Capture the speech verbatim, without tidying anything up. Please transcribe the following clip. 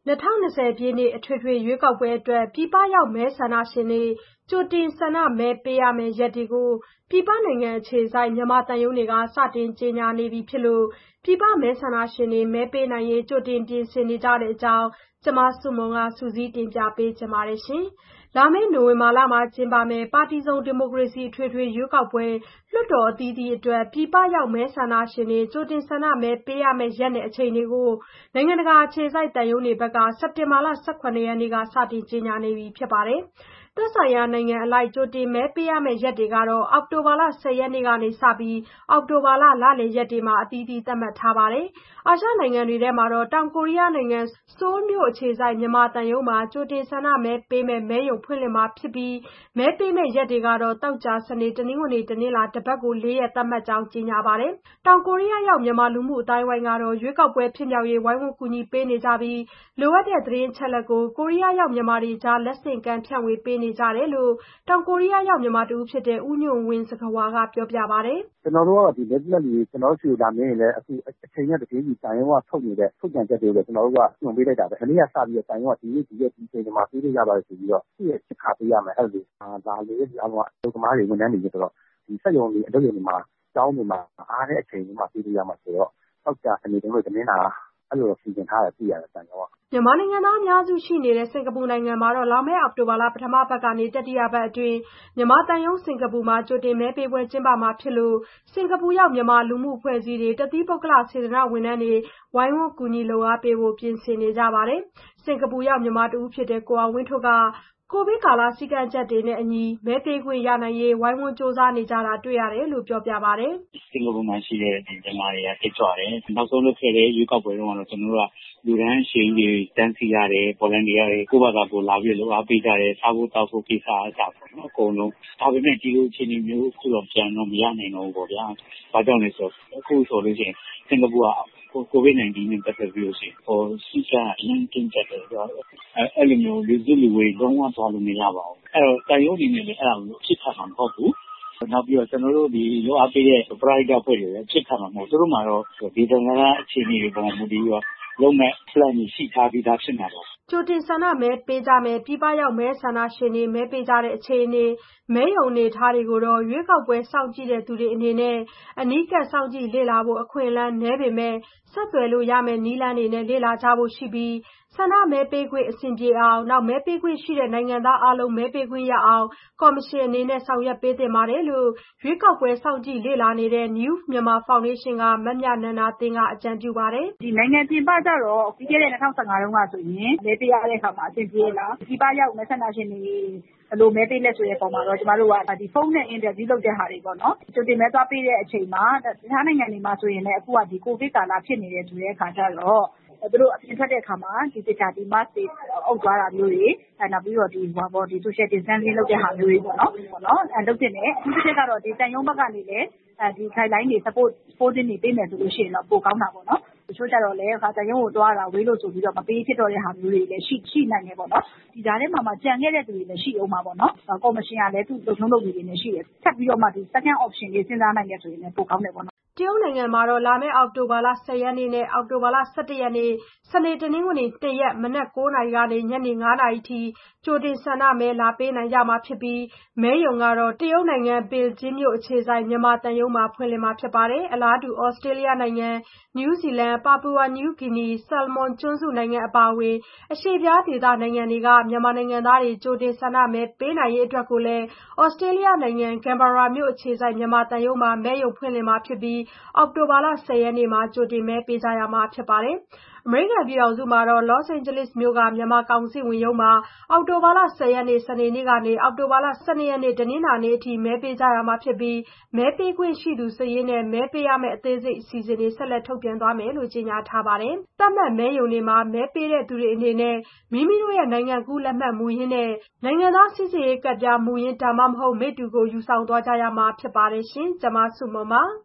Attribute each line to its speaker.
Speaker 1: ၂၀၂၀ ပြည့်နှစ်အထွေထွေရွေးကောက်ပွဲအတွက်ပြည်ပရောက်မဲဆန္ဒရှင်တွေကြိုတင်ဆန္ဒမဲပေးရမယ့်ရက်တွေကို ပြည်ပနိုင်ငံအခြေစိုက်မြန်မာသံရုံးတွေက စတင်ကြေညာနေပြီဖြစ်လို့ ပြည်ပမဲဆန္ဒရှင်တွေ မဲပေးနိုင်ရေး ကြိုတင်ပြင်ဆင်နေကြတဲ့အကြောင်း မဆုမွန် စုစည်းတင်ပြထားပါတယ်။ လာမယ့် နိုဝင်ဘာလမှာကျင်းပမယ့် ပါတီစုံဒီမိုကရေစီအထွေထွေရွေးကောက်ပွဲ လွှတ်တော်အသီးသီးအတွက် ပြည်ပရောက်မဲဆန္ဒရှင်တွေ ကြိုတင်ဆန္ဒမဲပေးရမယ့်ရက်နဲ့ အချိန်တွေကို နိုင်ငံတကာအခြေစိုက်သံရုံးတွေဘက်က စက်တင်ဘာ ၁၇ ရက်နေ့က စတင်ကြေညာနေပြီဖြစ်ပါတယ်။ သက်ဆိုင်ရာနိုင်ငံအလိုက် ကြိုတင်မဲပေးရမယ့်ရက်တွေကတော့ အောက်တိုဘာ ၁၀ ရက်နေ့ကစပြီး အောက်တိုဘာလ လလယ်ရက်တွေမှာ အသီးသီးသတ်မှတ်ထားပါတယ်။ အာရှနိုင်ငံတွေထဲမှာတော့ တောင်ကိုရီးယားနိုင်ငံ ဆိုးလ်မြို့အခြေစိုက်မြန်မာသံရုံးမှာ ကြိုတင်ဆန္ဒမဲပေးမယ့် မဲရုံဖွင့်လှစ်မှာဖြစ်ပြီး မဲပေးမယ့်ရက်တွေကတော့ သောကြာ၊ စနေ၊ တနင်္ဂနွေ၊ တနင်္လာ တပတ်ကို လေးရက်သတ်မှတ်ကြောင်း ကြေညာပါတယ်။ တောင်ကိုရီးယားရောက် မြန်မာလူမှုအသိုင်းအဝိုင်းကတော့ ရွေးကောက်ပွဲဖြစ်မြောက်ရေး ဝိုင်းဝန်းကူညီပေးနေကြပြီး လိုအပ်တဲ့သတင်းအချက်အလက်ကို ကိုရီးယားရောက်မြန်မာတွေကြား လက်ဆင့်ကမ်းဖြန့်ဝေပေးနေကြတယ်လို့ တောင်ကိုရီးယားရောက်မြန်မာတဦးဖြစ်တဲ့ ဦးညွန့်ဝင်းဇဂဝါက ပြောပြပါတယ်
Speaker 2: ။ "ကျနော်တို့ကတော့ Definitely ကျနော်တို့ဆီကိုလာမင်းရင်လည်း အခုအချိန်နဲ့တပြေးညီသံရုံးကထုတ်နေတဲ့ထုတ်ပြန်ချက်တွေကို ကျနော်တို့ကညွှန်ပေးလိုက်တာပဲ။ မနေ့ကစပြီးတော့သံရုံးကဒီနေ့ဒီရက်ဒီအချိန်တွေမှာပေးလို့ရပါတယ်ဆိုပြီးတော့သူ့ရဲ့စစ်ခါပေးရမယ်အဲ့လိုလာလို့အားလုံးကအလုပ်သမားတွေဝန်ထမ်းတွေဆိုတော့ဒီစက်ရုံတွေအလုပ်ရုံတွေမှာကျောင်းတွေမှာအားတဲ့အချိန်တွေမှာပေးလို့ရမှာဆိုတော့သောကြာစနေတနင်္ဂနွေအဲ့လိုစီစဉ်ထားတယ်သိရတယ်သံရုံးက
Speaker 1: ။" မြန်မာနိုင်ငံသားအများစုရှိနေတဲ့ စင်ကာပူနိုင်ငံမှာတော့ လာမယ့်အောက်တိုဘာလ ပထမပတ်ကနေ တတိယပတ်အတွင်း မြန်မာသံရုံး စင်ကာပူမှာ ကြိုတင်မဲပေးပွဲကျင်းပမှာဖြစ်လို့ စင်ကာပူရောက် မြန်မာလူမှုအဖွဲ့အစည်းတွေ၊ တသီးပုဂ္ဂလစေတနာ့ဝန်ထမ်းတွေ ဝိုင်းဝန်းကူညီလုပ်အားပေးဖို့ ပြင်ဆင်နေကြပါတယ်။ စင်ကာပူရောက်မြန်မာတဦးဖြစ်တဲ့ ကိုအောင်ဝင်းထွဋ်က ကိုဗစ်ကာလစည်းကမ်းချက်တွေနဲ့အညီ မဲပေးခွင့်ရနိုင်ရေး ဝိုင်းဝန်းကြိုးစားနေကြတာတွေ့ရတယ်လို့ ပြောပြပါတယ်
Speaker 3: ။ "စင်ကာပူမှာရှိတဲ့မြန်မာတွေကစိတ်ကြွတယ်။နောက်ဆုံးလုပ်ခဲ့တဲ့ရွေးကောက်ပွဲတုန်းကတော့ကျနော်တို့ကလူတန်းရှည်ကြီးတွေတန်းစီရတယ်။ Volunteer တွေကိုယ့်ဘာသာကိုယ်လာပြီးလုပ်အားပေးကြတယ်။စားဖို့သောက်ဖို့ကိစ္စကအစပေါ့နော်အကုန်လုံး။ဒါပေမဲ့ဒီလိုအခြေအနေမျိုးအခုတော့ပြန်တော့မရနိုင်တော့ဘူးပေါ့ဗျာ။ဘာကြောင့်လဲဆိုတော့အခုဆိုလို့ရှိရင်စင်ကာပူကကိုဗစ် ၁၉ နဲ့ပတ်သက်ပြီးလို့ရှိရင်ဟိုစည်းကမ်းအရင်တင်းကျပ်တယ်ဆိုတော့အဲ့လိုမျိုးလူစုလူဝေးလုံးဝသွားလို့မရပါဘူး။အဲ့တော့တန်ရုံးအနေနဲ့လည်းအဲ့ဒါကိုအဖြစ်ခံမှာမဟုတ်ဘူး။နောက်ပြီးတော့ကျနော်တို့ဒီလုပ်အားပေးတဲ့ပရဟိတအဖွဲ့တွေလည်းအဖြစ်ခံမှာမဟုတ်ဘူး။သူတို့မှာတော့ဒေသန္တရအခြေအနေတွေပေါ်မှာမူတည်ပြီးတော့လုပ်မဲ့ plan တွေရှိထားပြီးသားဖြစ်မှာပါ
Speaker 1: ။" ကြိုတင်ဆန္ဒမဲပေးကြမယ့် ပြည်ပရောက်မဲဆန္ဒရှင်တွေ မဲပေးကြတဲ့အခြေအနေ၊ မဲရုံအနေအထားတွေကိုတော့ ရွေးကောက်ပွဲစောင့်ကြည့်သူတွေအနေနဲ့ အနီးကပ်စောင့်ကြည့်လေ့လာဖို့ အခွင့်အလမ်းနည်းပေမဲ့ ဆက်သွယ်လို့ရမယ့်နည်းလမ်းတွေနဲ့ လေ့လာကြဖို့ရှိပြီး ဆန္ဒမဲပေးခွင့်အဆင်ပြေအောင်၊ မဲပေးခွင့်ရှိတဲ့နိုင်ငံသားအားလုံးမဲပေးခွင့်ရအောင် ကော်မရှင်အနေနဲ့ဆောင်ရွက်ပေးသင့်တယ်လို့ ရွေးကောက်ပွဲစောင့်ကြည့်လေ့လာနေတဲ့ New Myanmar Foundation က မမြနန္ဒာသင်းက အကြံပြုပါတယ်
Speaker 4: ။ "နိုင်ငံပြင်ပကျတော့ပြီးခဲ့တဲ့၂၀၁၅တုန်းကဆိုရင်မဲပေးရတဲ့အခါမှာအဆင်ပြေရဲ့လားပြည်ပရောက်မဲဆန္ဒရှင်တွေဘယ်လိုမဲပေးလဲဆိုတဲ့အပေါ်မှာတော့ကျမတို့ကဒီဖုန်းနဲ့အင်တာဗျူးလုပ်တဲ့ဟာတွေပေါ့နော်ကြိုတင်မဲသွားပေးတဲ့အချိန်မှာတခြားနိုင်ငံတွေမှာဆိုရင်လည်းအခုကဒီကိုဗစ်ကာလဖြစ်နေတယ်ဆိုတဲ့အခါကျတော့သူတို့အပြင်ထွက်တဲ့အခါမှာဒီတခြားဒီ mask တွေအုပ်သွားတာမျိုးတွေအဲနောက်ပြီးတော့ဒီဟိုဘောဒီ social distancing လုပ်တဲ့ဟာမျိုးတွေပေါ့နော်ပေါ့နော်အဲလုပ်တင်တယ်အထူးသဖြင့်ကတော့ဒီတန်ရုံးဘက်ကနေလည်းအဲဒီ guideline တွေ support supporting တွေပေးမယ်ဆိုလို့ရှိရင်တော့ပိုကောင်းတာပေါ့နော်တချို့ကြတော့လည်းအခါတန်ရုံးကိုသွားတာဝေးလို့ဆိုပြီးတော့မပေးဖြစ်တော့တဲ့ဟာမျိုးတွေလည်းရှိရှိနိုင်တယ်ပေါ့နော်ဒီကြားထဲမှာမှကြံခဲ့တဲ့သူတွေလည်းရှိအောင်ပါပေါ့နော်ကော်မရှင်ကလည်းသူ့လုပ်ထုံးလုပ်နည်းတွေနဲ့ရှိတယ်ထပ်ပြီးတော့မှဒီ second option လေးစဉ်းစားနိုင်တယ်ဆိုရင်လည်းပိုကောင်းတယ်ပေါ့နော်
Speaker 1: တရုတ်နိုင်ငံမှာတော့လာမယ့်အောက်တိုဘာလ ၁၀ ရက်နေ့နဲ့ အောက်တိုဘာလ ၁၁ ရက်နေ့ စနေ၊ တနင်္ဂနွေနှစ်ရက် မနက် ၉ နာရီကနေ ညနေ ၅ နာရီအထိ ကြိုတင်ဆန္ဒမဲလာပေးနိုင်ကြမှာဖြစ်ပြီး မဲရုံကတော့ တရုတ်နိုင်ငံ ပေကျင်းမြို့အခြေစိုက်မြန်မာသံရုံးမှာ ဖွင့်လှစ်မှာဖြစ်ပါတယ်။ အလားတူ သြစတြေးလျနိုင်ငံ၊ နယူးဇီလန်၊ ပါပူဝါနယူးဂီနီ၊ ဆာလ်မွန်ကျွန်းစုနိုင်ငံအပါအဝင် အရှေ့ဖျားဒေသနိုင်ငံတွေက မြန်မာနိုင်ငံသားတွေ ကြိုတင်ဆန္ဒမဲပေးနိုင်ရေးအတွက်ကိုလည်း သြစတြေးလျနိုင်ငံ ကင်ဘာရာမြို့အခြေစိုက်မြန်မာသံရုံးမှာ မဲရုံဖွင့်လှစ်မှာဖြစ်ပြီး အောက်တိုဘာလ ၁၀ ရက်နေ့မှာ ကြိုတင်မဲပေးကြရမှာဖြစ်ပါတယ်။ အမေရိကန်ပြည်ထောင်စုမှာတော့ လော့စ်အိန်ဂျလိစ်မြို့က မြန်မာကောင်စစ်ဝန်ရုံးမှာ အောက်တိုဘာလ ၁၀ ရက်နေ့ စနေနေ့ကနေ အောက်တိုဘာလ ၁၂ ရက်နေ့ တနင်္လာနေ့အထိ မဲပေးကြရမှာဖြစ်ပြီး မဲပေးခွင့်ရှိသူစာရင်းနဲ့ မဲပေးရမယ့်အသေးစိတ်အစီအစဉ်တွေ ဆက်လက်ထုတ်ပြန်သွားမယ်လို့ ကြေညာထားပါတယ်။ သတ်မှတ်မဲရုံတွေမှာ မဲပေးသူတွေအနေနဲ့ မိမိနိုင်ငံကူးလက်မှတ်မူရင်းနဲ့ နိုင်ငံသားစိစစ်ရေးကဒ်ပြားမူရင်း ဒါမှမဟုတ် မိတ္တူကို ယူဆောင်သွားကြရမှာဖြစ်ပါတယ်။ ကျွန်မဆုမွန်ပါ။